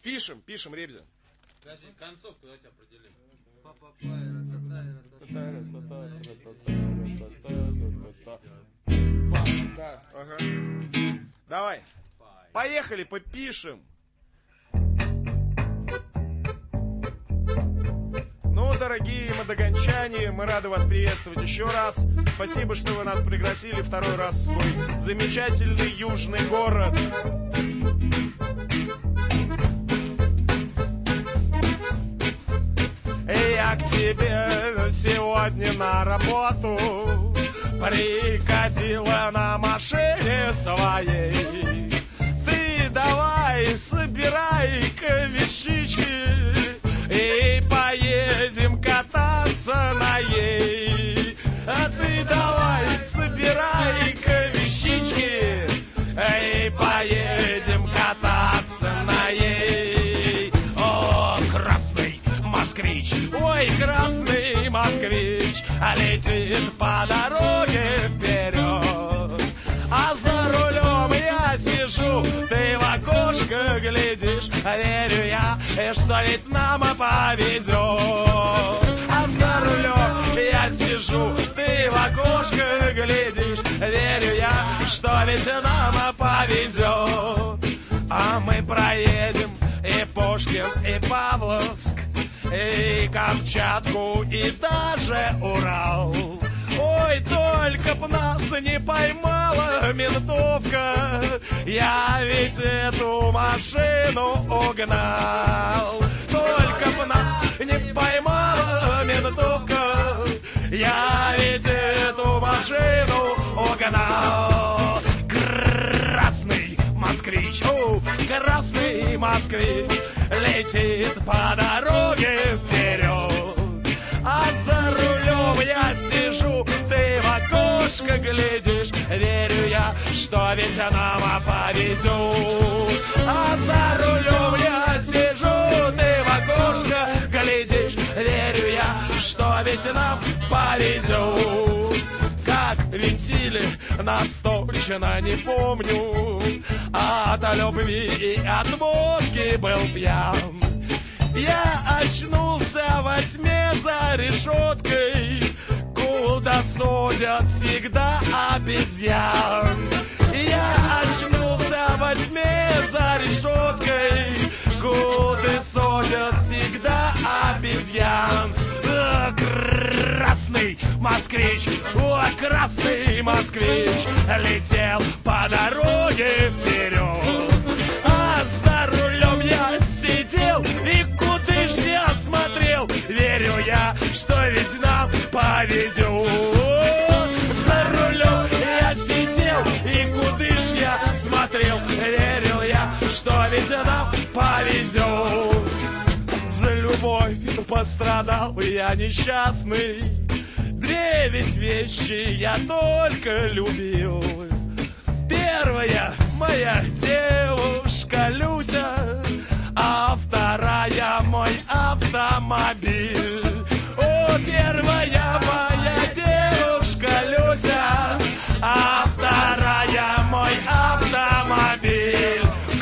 Пишем, Ребзин. Подожди, концовку давайте определим. Ага. Давай. Поехали, попишем. Ну, дорогие мадоганчане, мы рады вас приветствовать еще раз. Спасибо, что вы нас пригласили второй раз в свой замечательный южный город. Я к тебе сегодня на работу прикатила на машине своей. Ты давай собирай-ка вещички и поедем кататься на ей. А ты давай собирай-ка вещички и поедем кататься на ей. О, красный москвич, ой, красный москвич летит по дороге вперед. А за рулем я сижу, ты в окошко глядишь, верю я, что ведь нам повезет. А за рулем я сижу, ты в окошко глядишь, верю я, что ведь нам повезет. А мы проедем и Пушкин, и Павловск, и Камчатку, и даже Урал. Ой, только б нас не поймала ментовка, я ведь эту машину угнал. Только б нас не поймала ментовка, я ведь эту машину угнал. Красный москвич, о, красный москвич летит по дороге вперед. А за рулем я сижу, ты в окошко глядишь, верю я, что ведь нам повезет. А за рулем я сижу, ты в окошко глядишь, верю я, что ведь нам повезет. Как винтили нас точно не помню, от любви и от водки был пьян. Я очнулся во тьме за решеткой, куда судят всегда обезьян. Я очнулся во тьме за решеткой, куда судят всегда обезьян. Красный москвич, о, красный москвич летел по дороге вперед. А за рулем я сидел и куда ж я смотрел, верю я, что ведь нам повезет. За рулем я сидел и куда ж я смотрел, верил я, что ведь нам повезет. За любовь пострадал я несчастный, две ведь вещи я только любил. Первая моя девушка Люся, а вторая мой автомобиль. О, первая моя девушка Люся, а вторая мой автомобиль.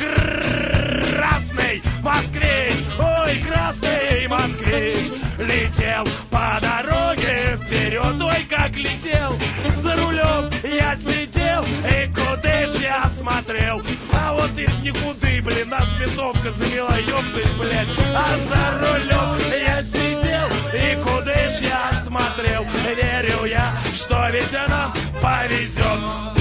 Красный москвич, ой, красный москвич летел по дороге вперед. Ой, как летел, за рулем я сидел и куда ж я смотрел. А вот и никуда, блин, нас ментовка замела, ёптать, блядь. А за рулем я сидел и куда ж я смотрел, верю я, что ведь нам повезет.